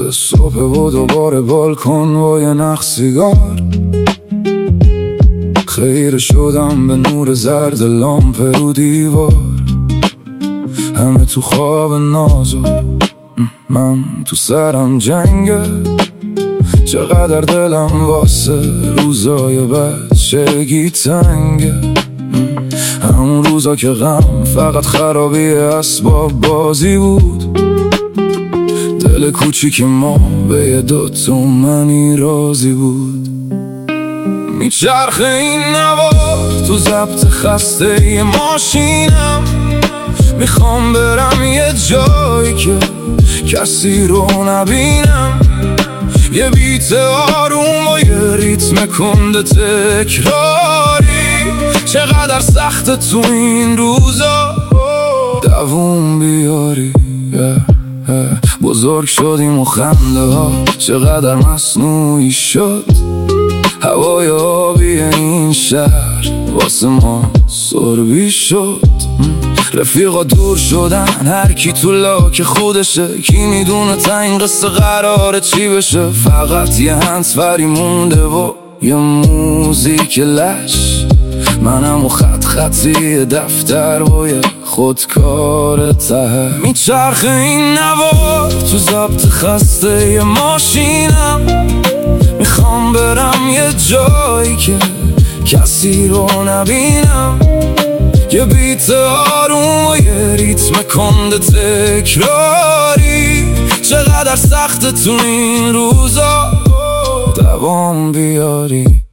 صبح و دوباره بالکن با یه نخ سیگار، خیره شدم به نور زرد لامپ رو دیوار. همه تو خواب نازو، من تو سرم جنگه. چقدر دلم واسه روزای بچگی تنگه. همون روزا که غم فقط خرابی اسباب بازی بود. دل کوچیک ما به یه دوتومنی راضی بود. میچرخه این نوار تو ضبط خسته یه ماشینم. میخوام برم یه جایی که کسی رو نبینم. یه بیت آروم و یه ریتم کنده تکراری. چقدر سخت تو این روزا دووم بیاری. بزرگ شدیم و خنده ها چقدر مصنوعی شد. هوای آبی این شهر واسه ما سربی شد. رفیقا دور شدن، هر کی تو لاک خودشه. کی میدونه تا این قصه قراره چی بشه. فقط یه هنسفری مونده و یه موزیک لش. منم و خطی دفتر و یه خودکار ته. میچرخه این نوار تو ضبط خسته یه ماشینم. میخوام برم یه جایی که کسی رو نبینم. یه بیت آروم و یه ریتم کنده تکراری. چقدر سخت تو این روزا دوام بیاری.